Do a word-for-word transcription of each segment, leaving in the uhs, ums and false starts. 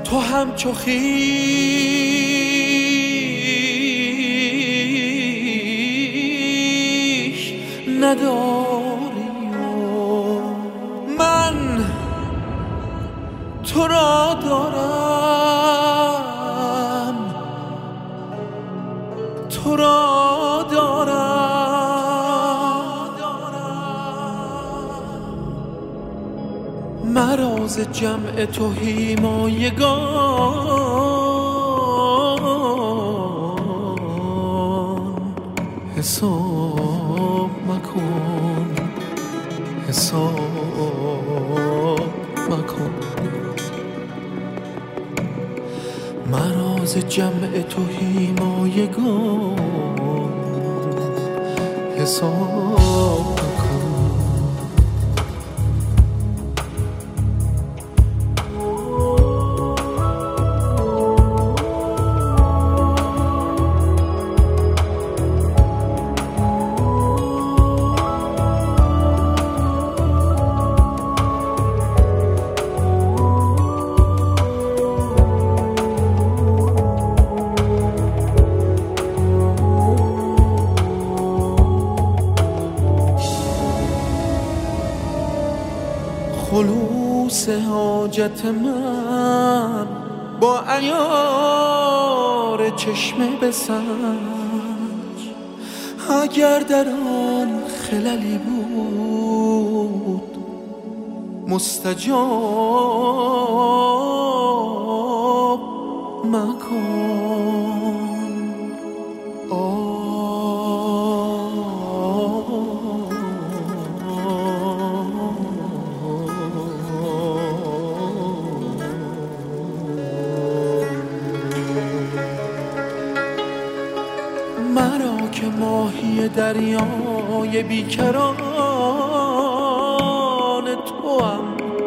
تو همچو خویش نداری و من تو را دارم، تو را دارم. مرا ز جمع تو هیمایگان حساب مکن، حساب مکن. مرا ز جمع تو هیمایگان حساب خلوص حاجت من با عیار چشمه بسنج. اگر در آن خللی بود مستجاب مکن. مرا که ماهی دریای بیکران توام،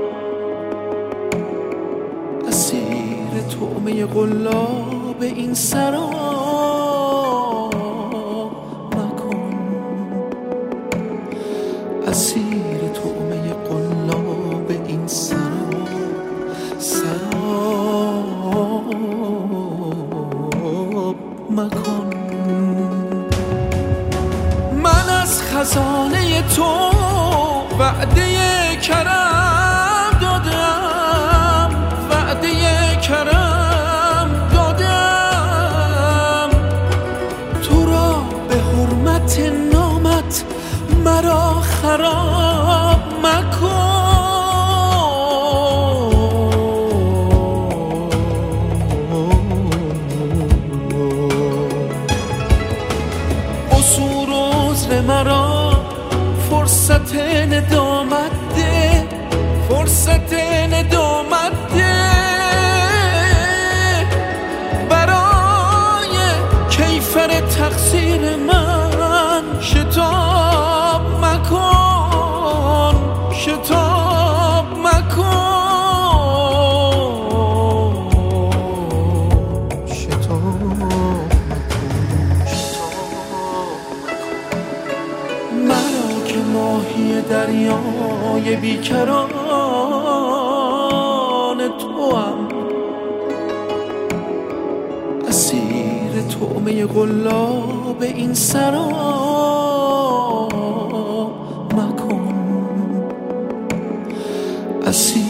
اسیر طعمه قلاب این سرا مکن. اسیر طعمه قلاب این سرا سراب مکن. خزانه تو وعده کرم دادم، وعده کرم دادم. تو را به حرمت نامت مرا خراب مکن. قصور و عذر مرا فرصت ندامت ده، فرصت ندامت ده. برای کیفر تقصیر من شتاب مکن، شتاب مکن، شتاب ماهی دریای بیکران توام، اسیر طعمه قلاب این سرا مکن. اسیر